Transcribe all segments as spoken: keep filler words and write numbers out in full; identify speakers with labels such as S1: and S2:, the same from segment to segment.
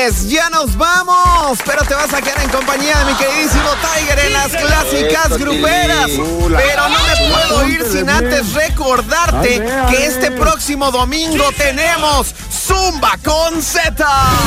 S1: señores, ya nos vamos, pero te vas a quedar en compañía de mi queridísimo Tiger en las clásicas gruperas. Pero no me puedo ir sin antes recordarte que este próximo domingo tenemos Zumba con Z.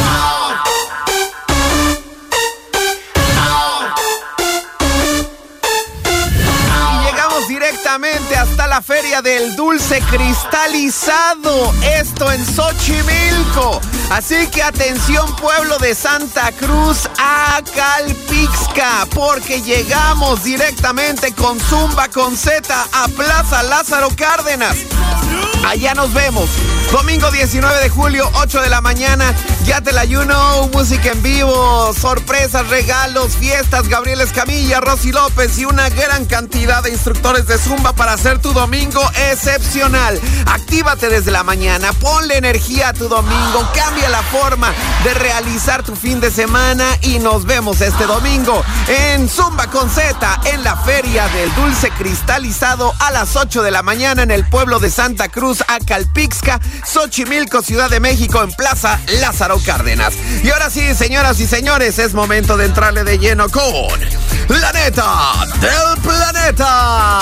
S1: Directamente hasta la Feria del Dulce Cristalizado, esto en Xochimilco. Así que atención, pueblo de Santa Cruz, Acalpixca, porque llegamos directamente con Zumba con Z a Plaza Lázaro Cárdenas. Allá nos vemos. Domingo diecinueve de julio, ocho de la mañana. Ya te la you know, música en vivo, sorpresas, regalos, fiestas, Gabriel Escamilla, Rosy López y una gran cantidad de instructores de Zumba para hacer tu domingo excepcional. Actívate desde la mañana, ponle energía a tu domingo, cambia la forma de realizar tu fin de semana y nos vemos este domingo en Zumba con Z en la Feria del Dulce Cristalizado a las ocho de la mañana en el pueblo de Santa Cruz, Acalpixca, Xochimilco, Ciudad de México, en Plaza Lázaro Cárdenas. Y ahora sí, señoras y señores, es momento de entrarle de lleno con La Neta del Planeta.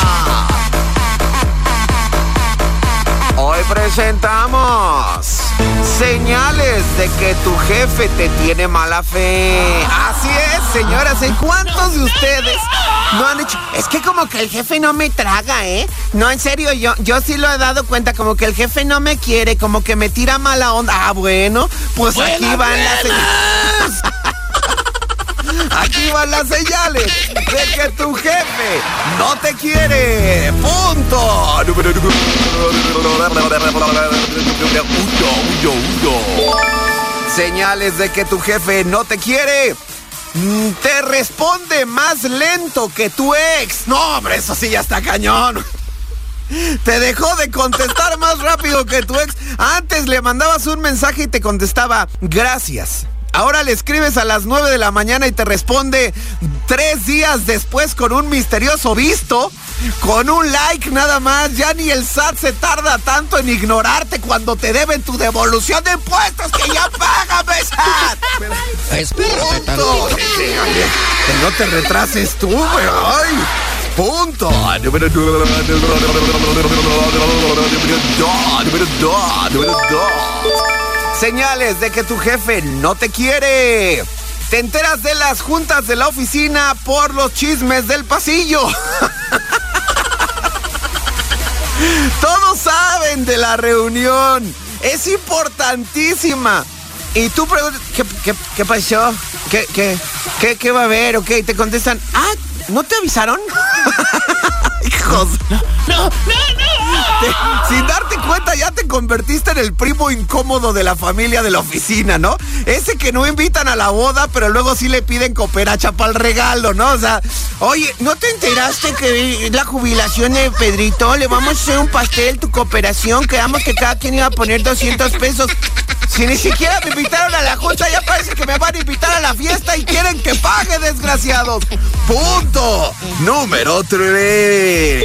S1: Hoy presentamos señales de que tu jefe te tiene mala fe. Así es, señoras. ¿Y cuántos de ustedes no han dicho? Es que como que el jefe no me traga, ¿eh? No, en serio, yo, yo sí lo he dado cuenta. Como que el jefe no me quiere, como que me tira mala onda. Ah, bueno, pues buena, aquí van buena. las señales. Aquí van las señales de que tu jefe no te quiere. Punto. Número uno. Señales de que tu jefe no te quiere. Te responde más lento que tu ex. No, hombre, eso sí ya está cañón. Te dejó de contestar más rápido que tu ex. Antes le mandabas un mensaje y te contestaba gracias. Ahora le escribes a las nueve de la mañana y te responde tres días después con un misterioso visto, con un like nada más. Ya ni el S A T se tarda tanto en ignorarte cuando te deben tu devolución de impuestos, que ya págame, S A T. Espérate tanto. Que no te retrases tú, güey. Ay. Punto. Número dos. Número dos. Número dos. Señales de que tu jefe no te quiere. Te enteras de las juntas de la oficina por los chismes del pasillo. Todos saben de la reunión. Es importantísima. Y tú preguntas, ¿qué, qué, qué pasó? ¿Qué, qué, qué, ¿Qué va a haber? Ok, te contestan, ah, ¿no te avisaron? Hijos. No, no, no, no. Te, sin darte cuenta ya te convertiste en el primo incómodo de la familia de la oficina, ¿no? Ese que no invitan a la boda, pero luego sí le piden cooperacha para el regalo, ¿no? O sea, oye, ¿no te enteraste que es la jubilación de Pedrito? Le vamos a hacer un pastel, tu cooperación. Quedamos que cada quien iba a poner doscientos pesos. Si ni siquiera me invitaron a la junta, ya parece que me van a invitar a la fiesta y quieren que pague, desgraciados. Punto número tres.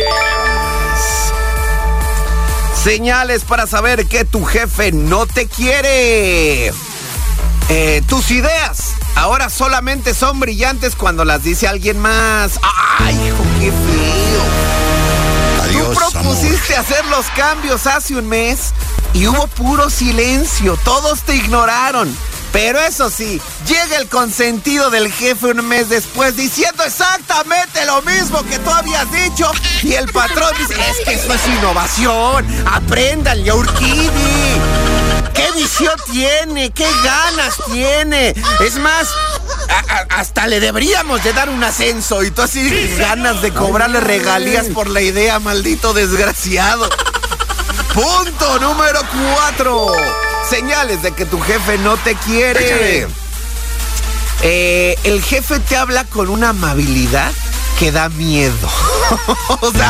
S1: Señales para saber que tu jefe no te quiere. Eh, tus ideas ahora solamente son brillantes cuando las dice alguien más. ¡Ay, hijo, qué feo! Adiós, tú propusiste amor. hacer los cambios hace un mes y hubo puro silencio. Todos te ignoraron. Pero eso sí, llega el consentido del jefe un mes después diciendo exactamente lo mismo que tú habías dicho. Y el patrón dice, es que eso es innovación. Apréndanle a Urquidi. ¿Qué visión tiene? ¿Qué ganas tiene? Es más, a, a, hasta le deberíamos de dar un ascenso. Y tú así ganas de cobrarle regalías por la idea, maldito desgraciado. Punto número cuatro. Señales de que tu jefe no te quiere. Eh, el jefe te habla con una amabilidad que da miedo. O sea,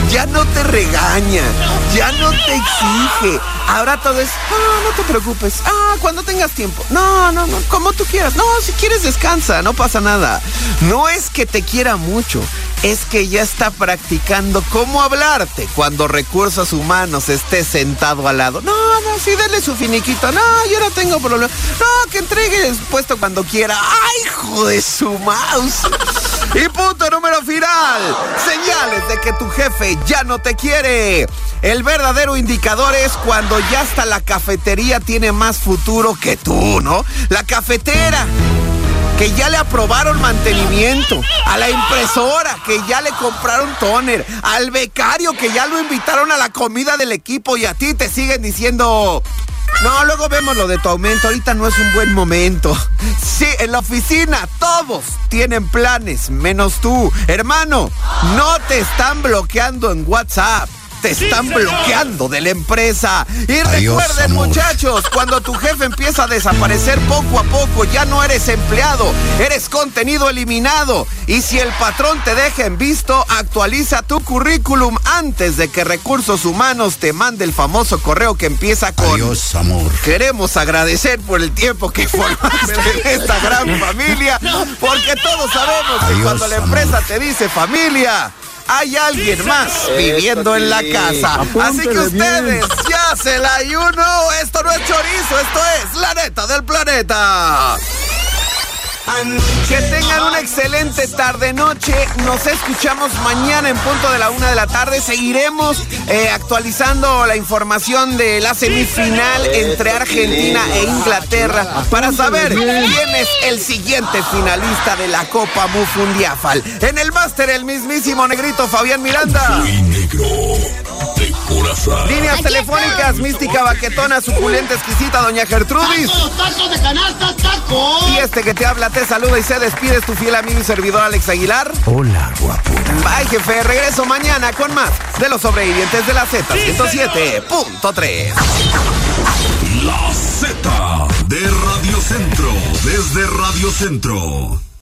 S1: ya no te regaña, ya no te exige. Ahora todo es, no, no te preocupes, ah, cuando tengas tiempo. No, no, no, como tú quieras. No, si quieres descansa, no pasa nada. No es que te quiera mucho, es que ya está practicando cómo hablarte cuando Recursos Humanos esté sentado al lado. No, no, sí, dale su finiquito. No, yo no tengo problema. No, que entregue el puesto cuando quiera. ¡Ay, hijo de su mouse! Y punto número final. Señales de que tu jefe ya no te quiere. El verdadero indicador es cuando ya hasta la cafetería tiene más futuro que tú, ¿no? La cafetera, que ya le aprobaron mantenimiento, a la impresora, que ya le compraron tóner, al becario, que ya lo invitaron a la comida del equipo, y a ti te siguen diciendo, no, luego vemos lo de tu aumento, ahorita no es un buen momento. Sí, en la oficina todos tienen planes, menos tú. Hermano, no te están bloqueando en WhatsApp, te están sí, bloqueando de la empresa. Y adiós, recuerden, amor. Muchachos, cuando tu jefe empieza a desaparecer poco a poco, ya no eres empleado, eres contenido eliminado. Y si el patrón te deja en visto, actualiza tu currículum antes de que Recursos Humanos te mande el famoso correo que empieza con adiós, amor. Queremos agradecer por el tiempo que formaste en esta gran familia, porque todos sabemos que adiós, cuando la empresa amor. Te dice familia, hay alguien más viviendo en la casa. Así que ustedes ya se la ayuno. Esto no es chorizo, esto es la neta del planeta. Que tengan una excelente tarde-noche. Nos escuchamos mañana en punto de la una de la tarde. Seguiremos eh, actualizando la información de la semifinal entre Argentina e Inglaterra para saber quién es el siguiente finalista de la Copa Mufundiafal. En el máster, el mismísimo negrito Fabián Miranda.
S2: Soy negro de corazón.
S1: Líneas telefónicas, mística, baquetona, suculenta, exquisita, doña Gertrudis.
S3: ¡Tacos, tacos de canasta, tacos!
S1: Y este que te habla te saluda y se despide, es tu fiel amigo y servidor Alex Aguilar.
S2: Hola, guapura.
S1: Bye, jefe. Regreso mañana con más de los sobrevivientes de la Z ciento siete punto tres.
S2: La Z de Radio Centro, desde Radio Centro.